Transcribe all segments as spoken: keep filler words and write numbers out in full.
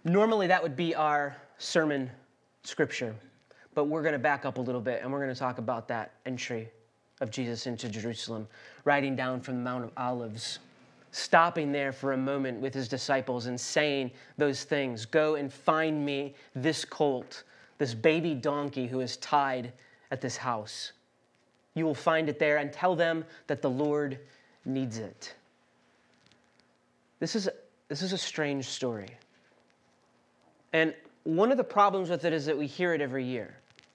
Normally, that would be our sermon scripture, but we're going to back up a little bit, and we're going to talk about that entry of Jesus into Jerusalem, riding down from the Mount of Olives, stopping there for a moment with his disciples and saying those things. Go and find me this colt, this baby donkey who is tied at this house. You will find it there, and tell them that the Lord needs it. This is, this is a strange story. And one of the problems with it is that we hear it every year.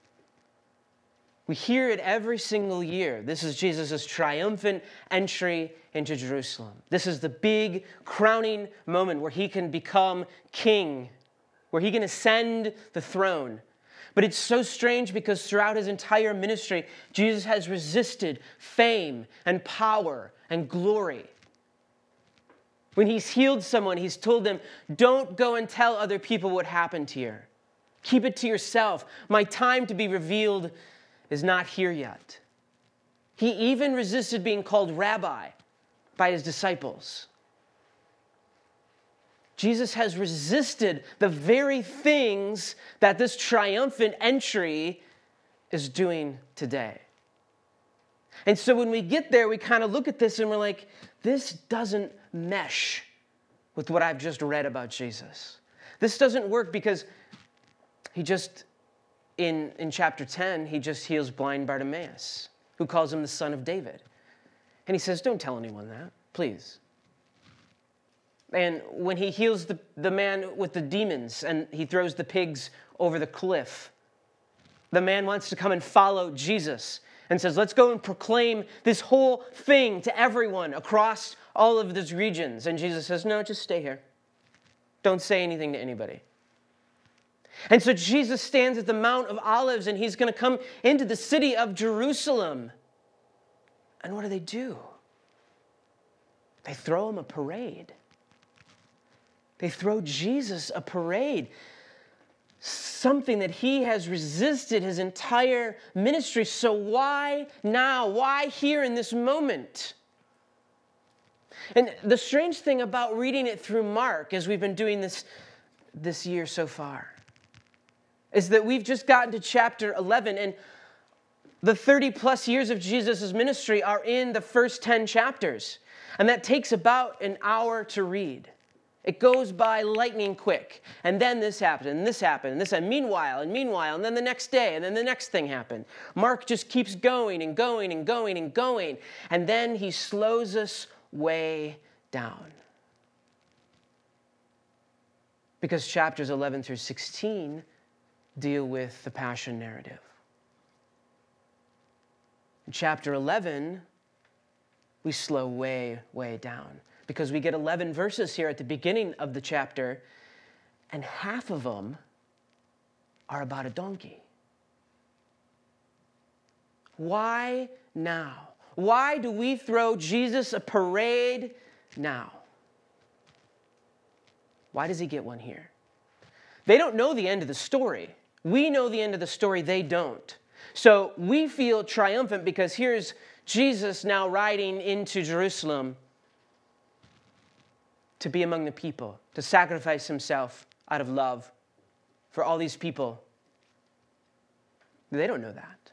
We hear it every single year. This is Jesus' triumphant entry into Jerusalem. This is the big crowning moment where he can become king, where he can ascend the throne. But it's so strange because throughout his entire ministry, Jesus has resisted fame and power and glory. When he's healed someone, he's told them, don't go and tell other people what happened here. Keep it to yourself. My time to be revealed is not here yet. He even resisted being called rabbi by his disciples. Jesus has resisted the very things that this triumphant entry is doing today. And so when we get there, we kind of look at this and we're like, this doesn't mesh with what I've just read about Jesus. This doesn't work because he just, in, in chapter ten, he just heals blind Bartimaeus, who calls him the son of David. And he says, don't tell anyone that, please. And when he heals the, the man with the demons and he throws the pigs over the cliff, the man wants to come and follow Jesus and says, let's go and proclaim this whole thing to everyone across all of these regions. And Jesus says, no, just stay here. Don't say anything to anybody. And so Jesus stands at the Mount of Olives and he's going to come into the city of Jerusalem. And what do they do? They throw him a parade. They throw Jesus a parade. Something that he has resisted his entire ministry. So why now? Why here in this moment? And the strange thing about reading it through Mark, as we've been doing this this year so far, is that we've just gotten to chapter eleven, and the thirty plus years of Jesus' ministry are in the first ten chapters. And that takes about an hour to read. It goes by lightning quick. And then this happened, and this happened, and this happened. Meanwhile, and meanwhile, and then the next day, and then the next thing happened. Mark just keeps going and going and going and going. And then he slows us way down. Because chapters eleven through sixteen deal with the passion narrative. In chapter eleven, we slow way, way down. Because we get eleven verses here at the beginning of the chapter, and half of them are about a donkey. Why now? Why do we throw Jesus a parade now? Why does he get one here? They don't know the end of the story. We know the end of the story, they don't. So we feel triumphant because here's Jesus now riding into Jerusalem to be among the people, to sacrifice himself out of love for all these people. They don't know that.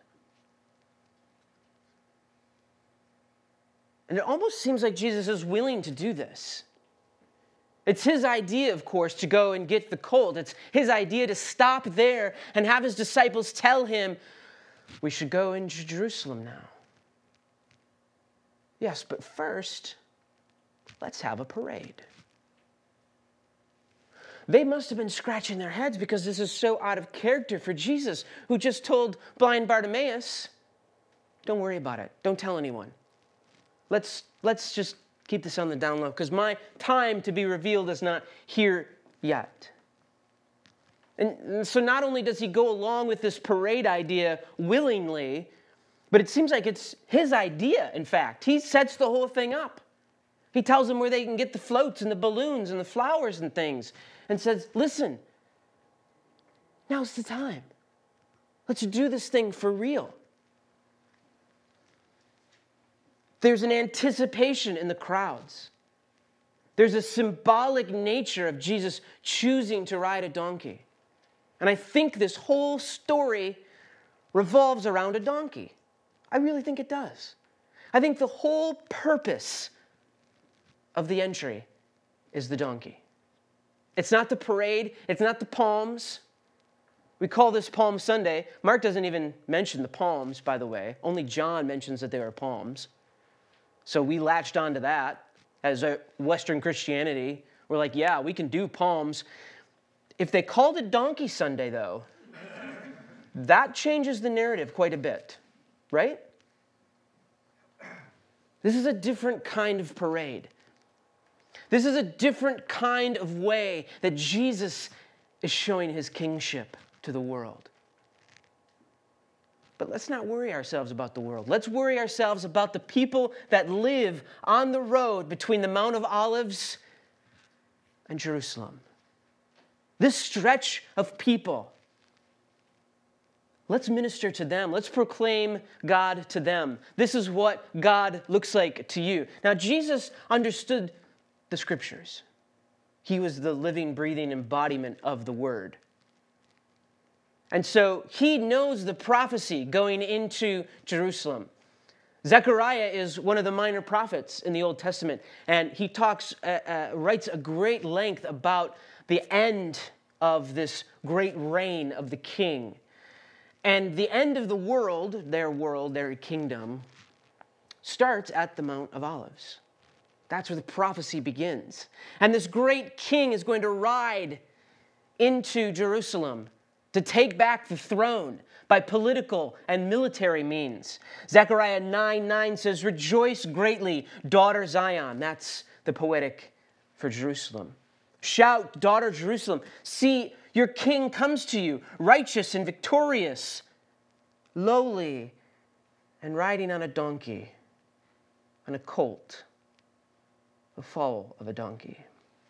And it almost seems like Jesus is willing to do this. It's his idea, of course, to go and get the colt. It's his idea to stop there and have his disciples tell him, we should go into Jerusalem now. Yes, but first, let's have a parade. They must have been scratching their heads because this is so out of character for Jesus, who just told blind Bartimaeus, don't worry about it. Don't tell anyone. Let's, let's just keep this on the down low because my time to be revealed is not here yet. And so not only does he go along with this parade idea willingly, but it seems like it's his idea, in fact. He sets the whole thing up. He tells them where they can get the floats and the balloons and the flowers and things and says, listen, now's the time. Let's do this thing for real. There's an anticipation in the crowds. There's a symbolic nature of Jesus choosing to ride a donkey. And I think this whole story revolves around a donkey. I really think it does. I think the whole purpose of the entry is the donkey. It's not the parade. It's not the palms. We call this Palm Sunday. Mark doesn't even mention the palms, by the way. Only John mentions that they are palms. So we latched onto that as a Western Christianity. We're like, yeah, we can do palms. If they called it Donkey Sunday, though, that changes the narrative quite a bit, right? This is a different kind of parade. This is a different kind of way that Jesus is showing his kingship to the world. But let's not worry ourselves about the world. Let's worry ourselves about the people that live on the road between the Mount of Olives and Jerusalem. This stretch of people. Let's minister to them. Let's proclaim God to them. This is what God looks like to you. Now, Jesus understood the Scriptures. He was the living, breathing embodiment of the Word. And so he knows the prophecy going into Jerusalem. Zechariah is one of the minor prophets in the Old Testament, and he talks, uh, uh, writes a great length about the end of this great reign of the king. And the end of the world, their world, their kingdom, starts at the Mount of Olives. That's where the prophecy begins. And this great king is going to ride into Jerusalem to take back the throne by political and military means. Zechariah nine nine says, "Rejoice greatly, daughter Zion." That's the poetic for Jerusalem. "Shout, daughter Jerusalem. See, your king comes to you, righteous and victorious, lowly and riding on a donkey, on a colt, the foal of a donkey."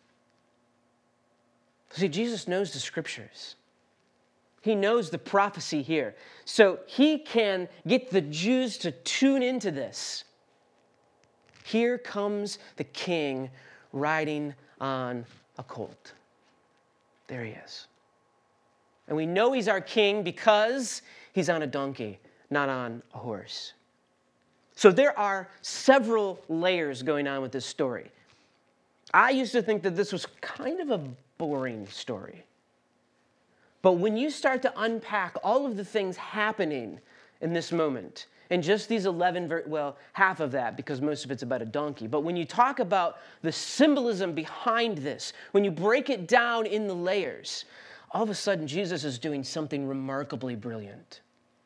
See, Jesus knows the Scriptures. He knows the prophecy here. So he can get the Jews to tune into this. Here comes the king riding on a colt. There he is. And we know he's our king because he's on a donkey, not on a horse. So there are several layers going on with this story. I used to think that this was kind of a boring story. But when you start to unpack all of the things happening in this moment, in just these eleven, ver- well, half of that, because most of it's about a donkey. But when you talk about the symbolism behind this, when you break it down in the layers, all of a sudden Jesus is doing something remarkably brilliant.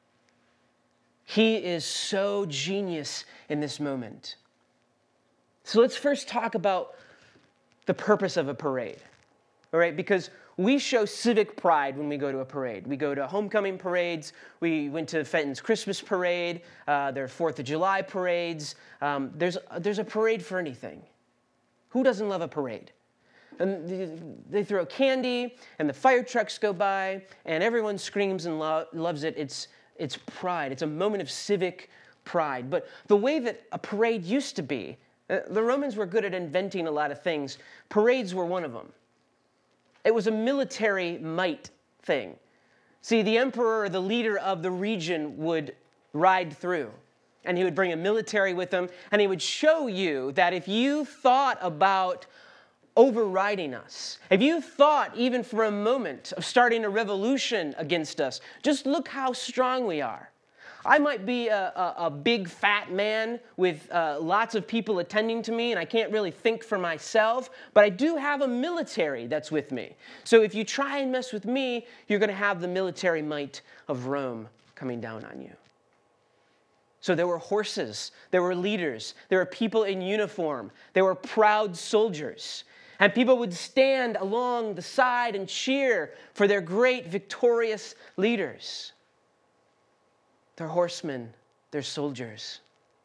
He is so genius in this moment. So let's first talk about the purpose of a parade, all right? Because we show civic pride when we go to a parade. We go to homecoming parades. We went to Fenton's Christmas parade. Uh, there are fourth of July parades. Um, there's, there's a parade for anything. Who doesn't love a parade? And they throw candy, and the fire trucks go by, and everyone screams and lo- loves it. It's, it's pride. It's a moment of civic pride. But the way that a parade used to be, uh, the Romans were good at inventing a lot of things. Parades were one of them. It was a military might thing. See, the emperor or the leader of the region would ride through, and he would bring a military with him, and he would show you that if you thought about overriding us, if you thought even for a moment of starting a revolution against us, just look how strong we are. I might be a, a, a big fat man with uh, lots of people attending to me, and I can't really think for myself, but I do have a military that's with me. So if you try and mess with me, you're going to have the military might of Rome coming down on you. So there were horses, there were leaders, there were people in uniform, there were proud soldiers, and people would stand along the side and cheer for their great victorious leaders. They're horsemen, they're soldiers.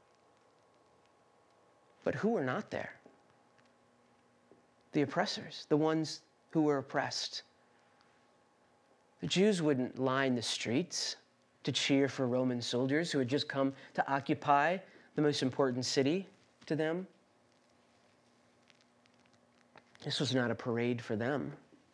But who were not there? The oppressors, the ones who were oppressed. The Jews wouldn't line the streets to cheer for Roman soldiers who had just come to occupy the most important city to them. This was not a parade for them.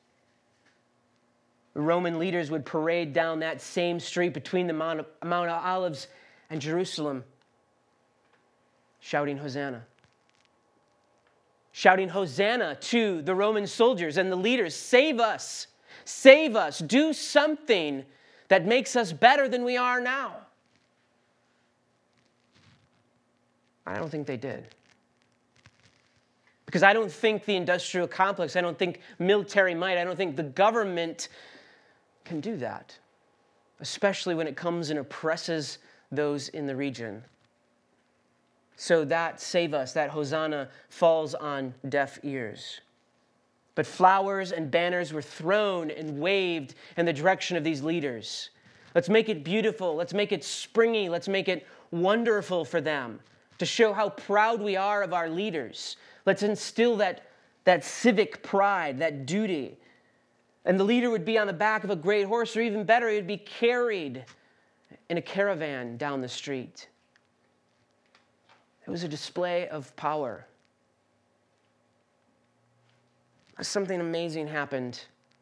The Roman leaders would parade down that same street between the Mount of, Mount of Olives and Jerusalem, shouting Hosanna. Shouting Hosanna to the Roman soldiers and the leaders. Save us, save us, do something that makes us better than we are now. I don't think they did. Because I don't think the industrial complex, I don't think military might, I don't think the government can do that, especially when it comes and oppresses those in the region. So that save us, that Hosanna, falls on deaf ears. But flowers and banners were thrown and waved in the direction of these leaders. Let's make it beautiful. Let's make it springy. Let's make it wonderful for them to show how proud we are of our leaders. Let's instill that, that civic pride, that duty. And the leader would be on the back of a great horse, or even better, he would be carried in a caravan down the street. It was a display of power. Something amazing happened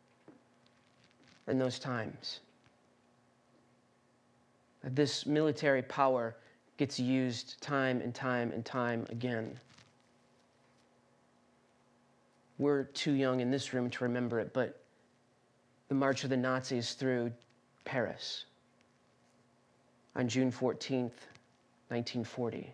in those times. This military power gets used time and time and time again. We're too young in this room to remember it, but the march of the Nazis through Paris on June fourteenth, nineteen forty.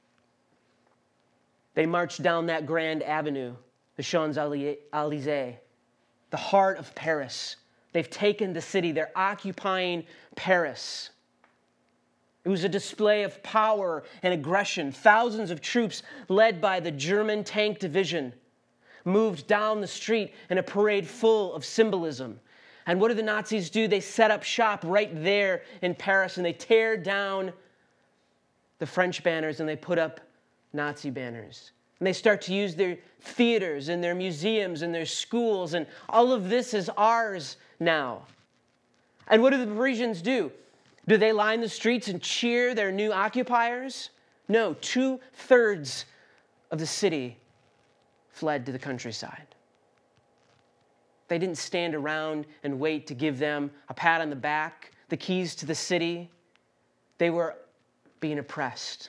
They marched down that grand avenue, the Champs-Élysées, the heart of Paris. They've taken the city. They're occupying Paris. It was a display of power and aggression. Thousands of troops led by the German Tank Division moved down the street in a parade full of symbolism. And what do the Nazis do? They set up shop right there in Paris, and they tear down the French banners and they put up Nazi banners. And they start to use their theaters and their museums and their schools, and all of this is ours now. And what do the Parisians do? Do they line the streets and cheer their new occupiers? No, two-thirds of the city fled to the countryside. They didn't stand around and wait to give them a pat on the back, the keys to the city. They were being oppressed.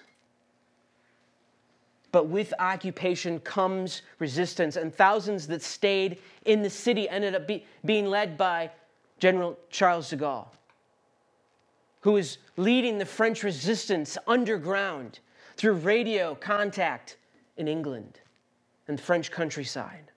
But with occupation comes resistance, and thousands that stayed in the city ended up be, being led by General Charles de Gaulle, who was leading the French resistance underground through radio contact in England and the French countryside.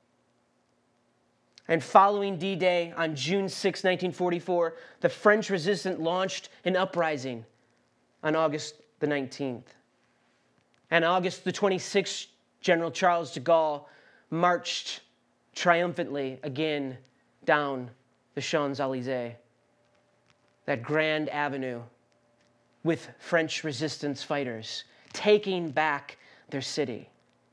And following D-Day on June sixth, nineteen forty-four, the French resistance launched an uprising on August the nineteenth. And August the twenty-sixth, General Charles de Gaulle marched triumphantly again down the Champs-Élysées, that grand avenue, with French resistance fighters taking back their city.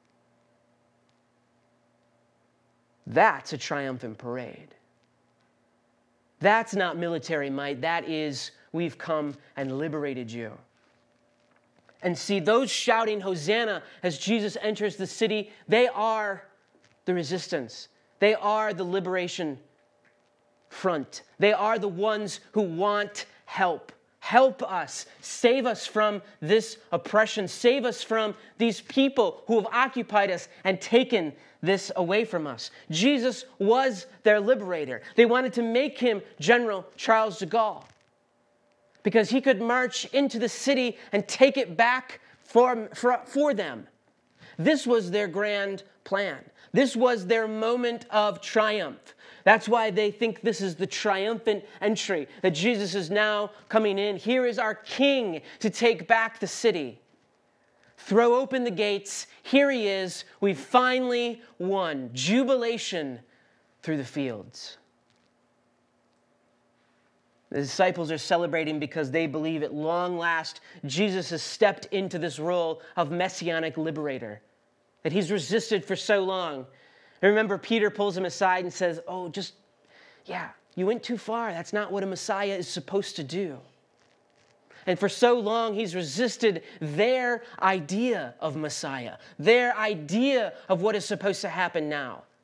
That's a triumphant parade. That's not military might. That is, we've come and liberated you. And see, those shouting Hosanna as Jesus enters the city, they are the resistance. They are the liberation front. They are the ones who want help. Help us. Save us from this oppression. Save us from these people who have occupied us and taken this away from us. Jesus was their liberator. They wanted to make him General Charles de Gaulle because he could march into the city and take it back for, for, for them. This was their grand plan. This was their moment of triumph. That's why they think this is the triumphant entry, that Jesus is now coming in. Here is our king to take back the city. Throw open the gates. Here he is. We finally won. Jubilation through the fields. The disciples are celebrating because they believe at long last Jesus has stepped into this role of messianic liberator that he's resisted for so long. And remember, Peter pulls him aside and says, oh, just, yeah, you went too far. That's not what a Messiah is supposed to do. And for so long, he's resisted their idea of Messiah, their idea of what is supposed to happen now.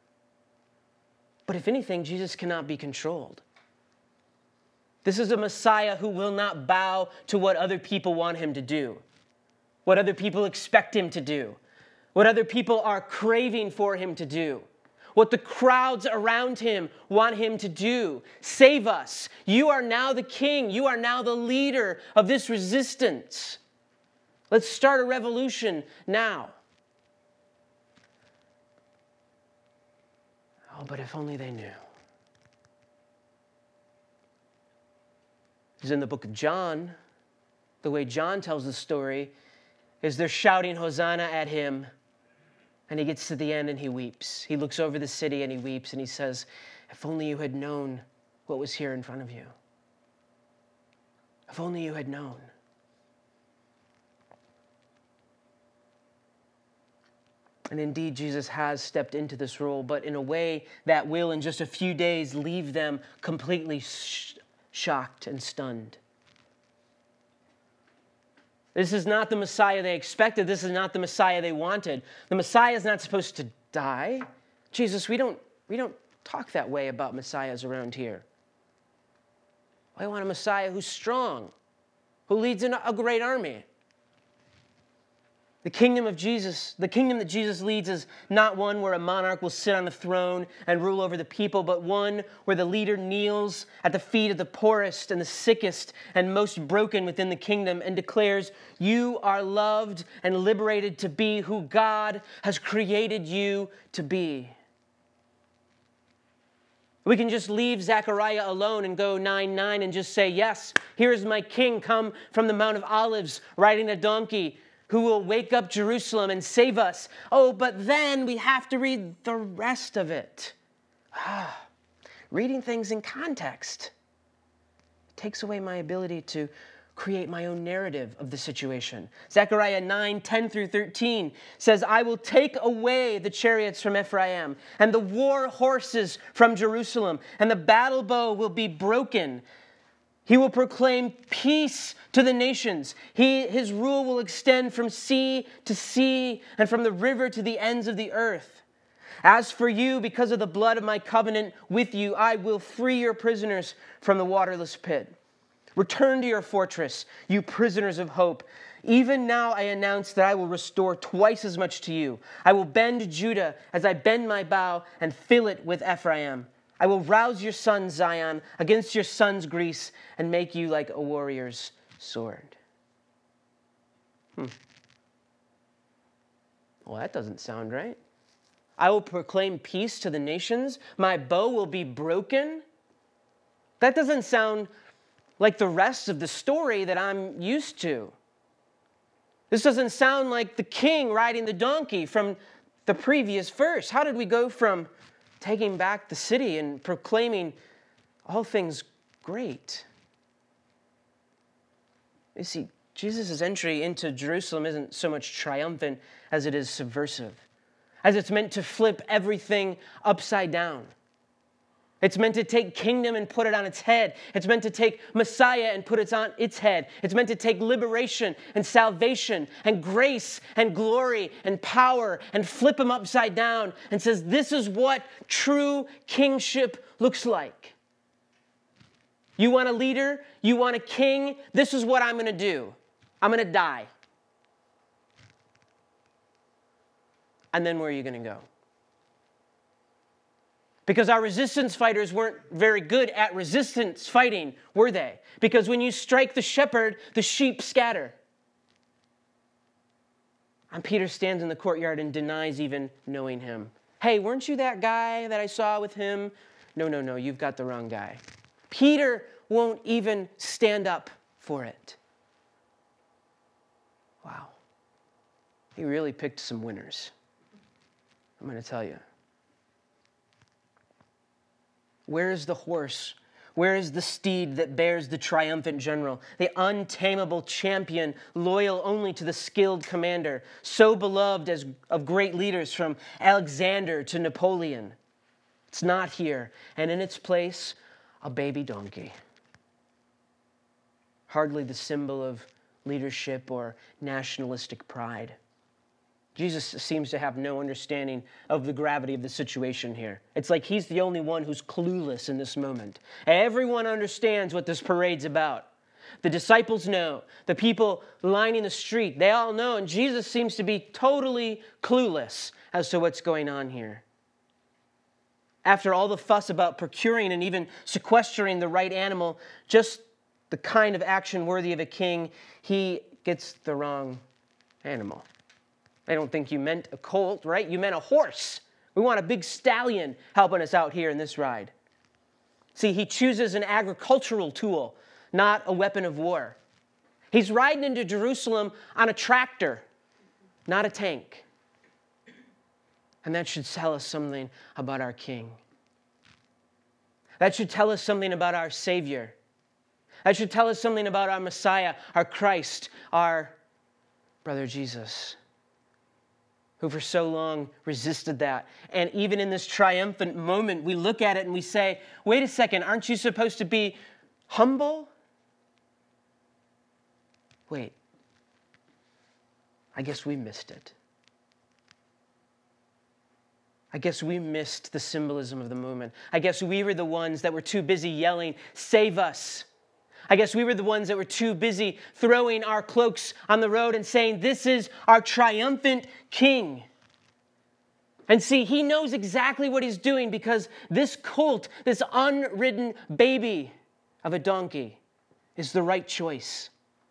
But if anything, Jesus cannot be controlled. This is a Messiah who will not bow to what other people want him to do, what other people expect him to do, what other people are craving for him to do, what the crowds around him want him to do. Save us. You are now the king. You are now the leader of this resistance. Let's start a revolution now. Oh, but if only they knew. It's in the book of John. The way John tells the story is they're shouting Hosanna at him, and he gets to the end and he weeps. He looks over the city and he weeps and he says, if only you had known what was here in front of you. If only you had known. And indeed, Jesus has stepped into this role, but in a way that will, in just a few days, leave them completely sh- shocked and stunned. This is not the Messiah they expected. This is not the Messiah they wanted. The Messiah is not supposed to die. Jesus, we don't, we don't talk that way about Messiahs around here. I want a Messiah who's strong, who leads a great army. The kingdom of Jesus, the kingdom that Jesus leads is not one where a monarch will sit on the throne and rule over the people, but one where the leader kneels at the feet of the poorest and the sickest and most broken within the kingdom and declares, you are loved and liberated to be who God has created you to be. We can just leave Zechariah alone and go nine nine and just say, yes, here is my king come from the Mount of Olives riding a donkey, who will wake up Jerusalem and save us. Oh, but then we have to read the rest of it. Ah, reading things in context takes away my ability to create my own narrative of the situation. Zechariah nine, ten through thirteen says, I will take away the chariots from Ephraim and the war horses from Jerusalem, and the battle bow will be broken. He will proclaim peace to the nations. He, his rule will extend from sea to sea and from the river to the ends of the earth. As for you, because of the blood of my covenant with you, I will free your prisoners from the waterless pit. Return to your fortress, you prisoners of hope. Even now I announce that I will restore twice as much to you. I will bend Judah as I bend my bow and fill it with Ephraim. I will rouse your son, Zion, against your sons, Greece, and make you like a warrior's sword. Hmm. Well, that doesn't sound right. I will proclaim peace to the nations. My bow will be broken. That doesn't sound like the rest of the story that I'm used to. This doesn't sound like the king riding the donkey from the previous verse. How did we go from taking back the city and proclaiming all things great? You see, Jesus' entry into Jerusalem isn't so much triumphant as it is subversive, as it's meant to flip everything upside down. It's meant to take kingdom and put it on its head. It's meant to take Messiah and put it on its head. It's meant to take liberation and salvation and grace and glory and power and flip them upside down and says, this is what true kingship looks like. You want a leader? You want a king? This is what I'm going to do. I'm going to die. And then where are you going to go? Because our resistance fighters weren't very good at resistance fighting, were they? Because when you strike the shepherd, the sheep scatter. And Peter stands in the courtyard and denies even knowing him. Hey, weren't you that guy that I saw with him? No, no, no, you've got the wrong guy. Peter won't even stand up for it. Wow. He really picked some winners. I'm going to tell you. Where is the horse? Where is the steed that bears the triumphant general, the untamable champion, loyal only to the skilled commander, so beloved as of great leaders from Alexander to Napoleon? It's not here, and in its place, a baby donkey. Hardly the symbol of leadership or nationalistic pride. Jesus seems to have no understanding of the gravity of the situation here. It's like he's the only one who's clueless in this moment. Everyone understands what this parade's about. The disciples know. The people lining the street, they all know. And Jesus seems to be totally clueless as to what's going on here. After all the fuss about procuring and even sequestering the right animal, just the kind of action worthy of a king, he gets the wrong animal. I don't think you meant a colt, right? You meant a horse. We want a big stallion helping us out here in this ride. See, he chooses an agricultural tool, not a weapon of war. He's riding into Jerusalem on a tractor, not a tank. And that should tell us something about our King. That should tell us something about our Savior. That should tell us something about our Messiah, our Christ, our brother Jesus, who for so long resisted that. And even in this triumphant moment, we look at it and we say, wait a second, aren't you supposed to be humble? Wait, I guess we missed it. I guess we missed the symbolism of the moment. I guess we were the ones that were too busy yelling, "Save us." I guess we were the ones that were too busy throwing our cloaks on the road and saying, "This is our triumphant King." And see, he knows exactly what he's doing because this colt, this unridden baby of a donkey, is the right choice.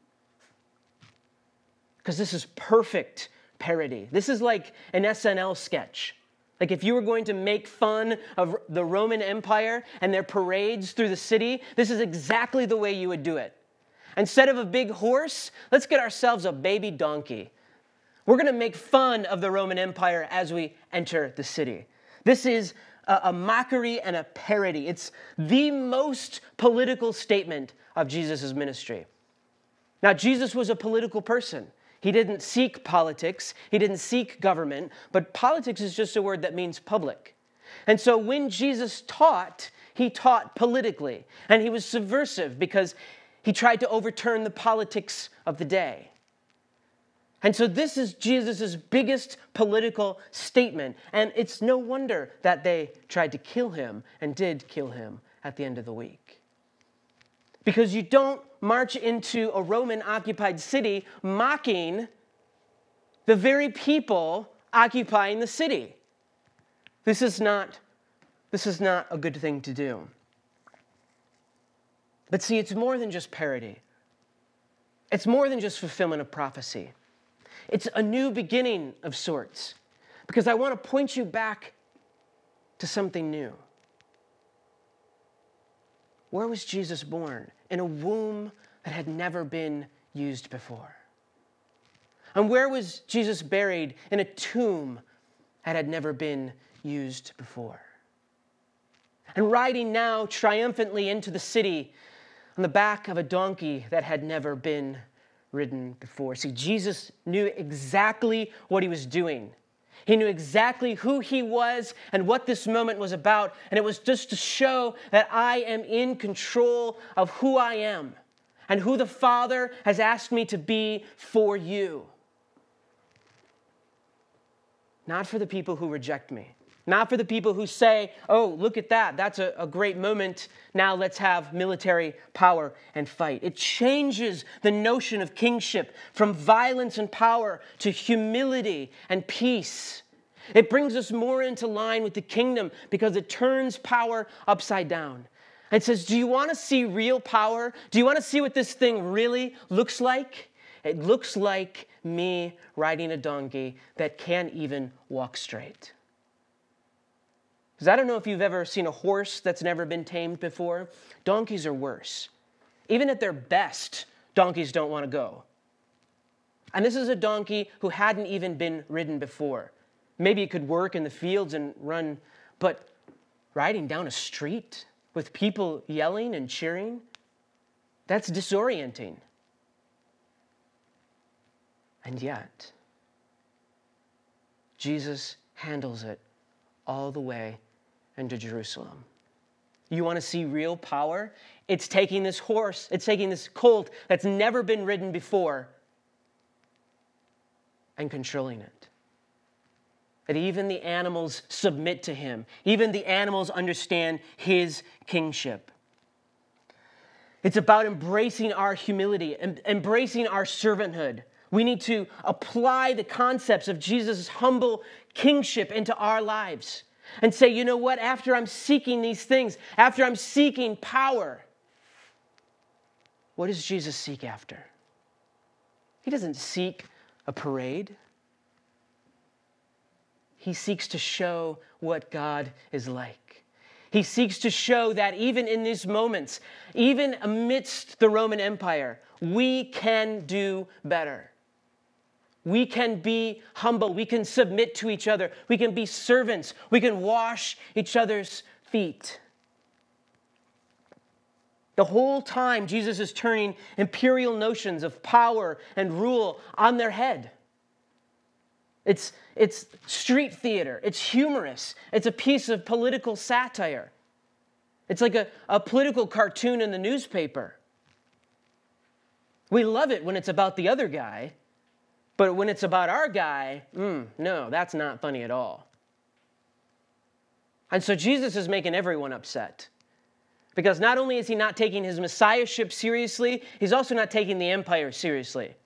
Because this is perfect parody. This is like an S N L sketch. Like if you were going to make fun of the Roman Empire and their parades through the city, this is exactly the way you would do it. Instead of a big horse, let's get ourselves a baby donkey. We're going to make fun of the Roman Empire as we enter the city. This is a, a mockery and a parody. It's the most political statement of Jesus' ministry. Now, Jesus was a political person. He didn't seek politics. He didn't seek government. But politics is just a word that means public. And so when Jesus taught, he taught politically. And he was subversive because he tried to overturn the politics of the day. And so this is Jesus' biggest political statement. And it's no wonder that they tried to kill him and did kill him at the end of the week. Because you don't march into a Roman-occupied city mocking the very people occupying the city. This is not, this is not a good thing to do. But see, it's more than just parody. It's more than just fulfillment of prophecy. It's a new beginning of sorts. Because I want to point you back to something new. Where was Jesus born? In a womb that had never been used before. And where was Jesus buried? In a tomb that had never been used before. And riding now triumphantly into the city on the back of a donkey that had never been ridden before. See, Jesus knew exactly what he was doing. He knew exactly who he was and what this moment was about. And it was just to show that I am in control of who I am and who the Father has asked me to be for you. Not for the people who reject me. Not for the people who say, oh, look at that. That's a, a great moment. Now let's have military power and fight. It changes the notion of kingship from violence and power to humility and peace. It brings us more into line with the kingdom because it turns power upside down. It says, do you want to see real power? Do you want to see what this thing really looks like? It looks like me riding a donkey that can't even walk straight. Because I don't know if you've ever seen a horse that's never been tamed before. Donkeys are worse. Even at their best, donkeys don't want to go. And this is a donkey who hadn't even been ridden before. Maybe it could work in the fields and run, but riding down a street with people yelling and cheering, that's disorienting. And yet, Jesus handles it all the way into Jerusalem. You want to see real power? It's taking this horse, it's taking this colt that's never been ridden before and controlling it. that even the animals submit to him. Even the animals understand his kingship. It's about embracing our humility, em- embracing our servanthood. We need to apply the concepts of Jesus' humble kingship into our lives and say, you know what, after I'm seeking these things, after I'm seeking power, what does Jesus seek after? He doesn't seek a parade. He seeks to show what God is like. He seeks to show that even in these moments, even amidst the Roman Empire, we can do better. We can be humble. We can submit to each other. We can be servants. We can wash each other's feet. The whole time, Jesus is turning imperial notions of power and rule on their head. It's, it's street theater. It's humorous. It's a piece of political satire. It's like a, a political cartoon in the newspaper. We love it when it's about the other guy, but when it's about our guy, mm, no, that's not funny at all. And so Jesus is making everyone upset. Because not only is he not taking his messiahship seriously, he's also not taking the empire seriously.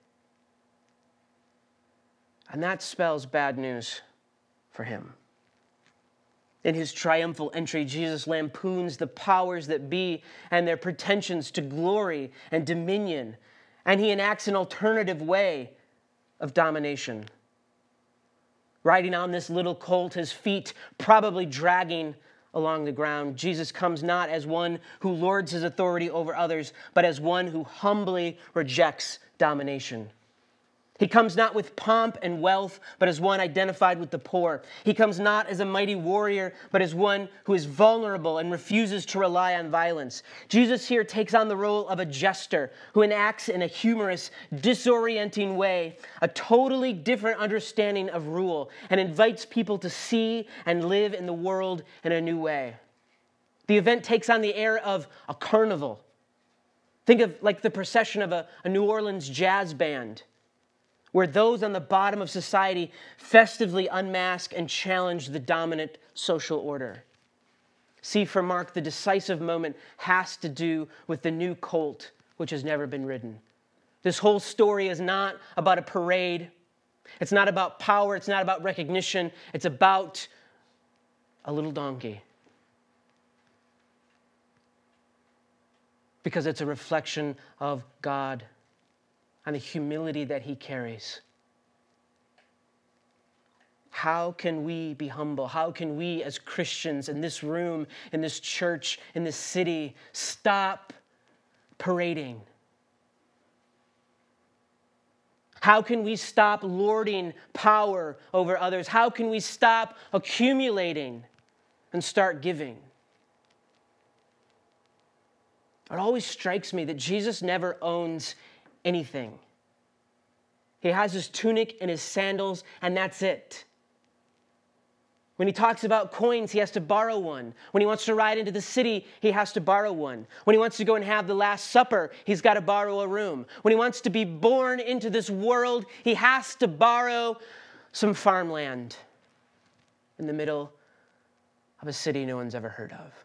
And that spells bad news for him. In his triumphal entry, Jesus lampoons the powers that be and their pretensions to glory and dominion, and he enacts an alternative way of domination. Riding on this little colt, his feet probably dragging along the ground, Jesus comes not as one who lords his authority over others, but as one who humbly rejects domination. He comes not with pomp and wealth, but as one identified with the poor. He comes not as a mighty warrior, but as one who is vulnerable and refuses to rely on violence. Jesus here takes on the role of a jester who enacts in a humorous, disorienting way a totally different understanding of rule and invites people to see and live in the world in a new way. The event takes on the air of a carnival. Think of like the procession of a, a New Orleans jazz band, where those on the bottom of society festively unmask and challenge the dominant social order. See, for Mark, the decisive moment has to do with the new colt, which has never been ridden. This whole story is not about a parade. It's not about power. It's not about recognition. It's about a little donkey. Because it's a reflection of God and the humility that he carries. How can we be humble? How can we as Christians in this room, in this church, in this city, stop parading? How can we stop lording power over others? How can we stop accumulating and start giving? It always strikes me that Jesus never owns anything. He has his tunic and his sandals, and that's it. When he talks about coins, he has to borrow one. When he wants to ride into the city, he has to borrow one. When he wants to go and have the Last Supper, he's got to borrow a room. When he wants to be born into this world, he has to borrow some farmland in the middle of a city no one's ever heard of.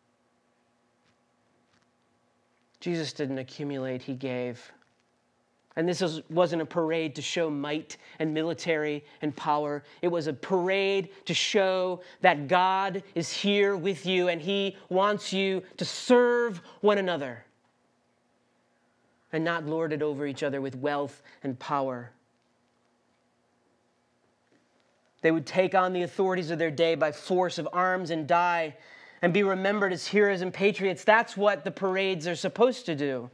Jesus didn't accumulate, he gave. And this was, wasn't a parade to show might and military and power. It was a parade to show that God is here with you and he wants you to serve one another and not lord it over each other with wealth and power. They would take on the authorities of their day by force of arms and die and be remembered as heroes and patriots. That's what the parades are supposed to do.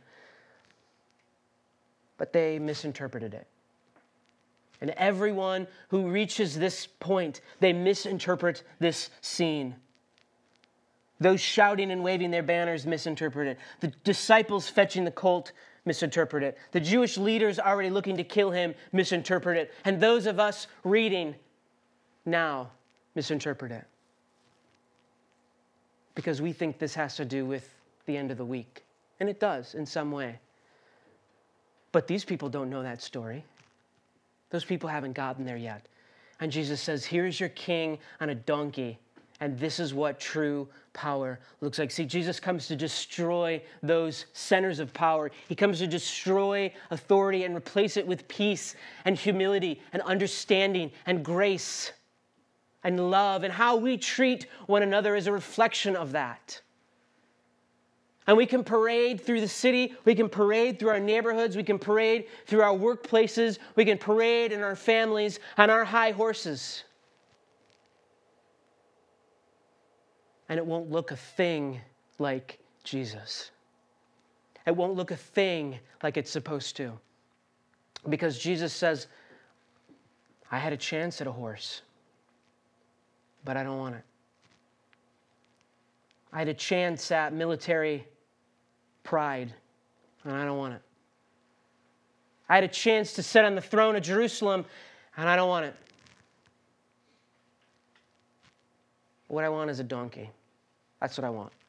But they misinterpreted it. And everyone who reaches this point, they misinterpret this scene. Those shouting and waving their banners misinterpret it. The disciples fetching the colt misinterpret it. The Jewish leaders already looking to kill him misinterpret it. And those of us reading now misinterpret it. Because we think this has to do with the end of the week. And it does in some way. But these people don't know that story. Those people haven't gotten there yet. And Jesus says, here's your king on a donkey. And this is what true power looks like. See, Jesus comes to destroy those centers of power. He comes to destroy authority and replace it with peace and humility and understanding and grace and love. And how we treat one another is a reflection of that. And we can parade through the city. We can parade through our neighborhoods. We can parade through our workplaces. We can parade in our families on our high horses. And it won't look a thing like Jesus. It won't look a thing like it's supposed to. Because Jesus says, I had a chance at a horse, but I don't want it. I had a chance at military pride, and I don't want it. I had a chance to sit on the throne of Jerusalem, and I don't want it. What I want is a donkey. That's what I want.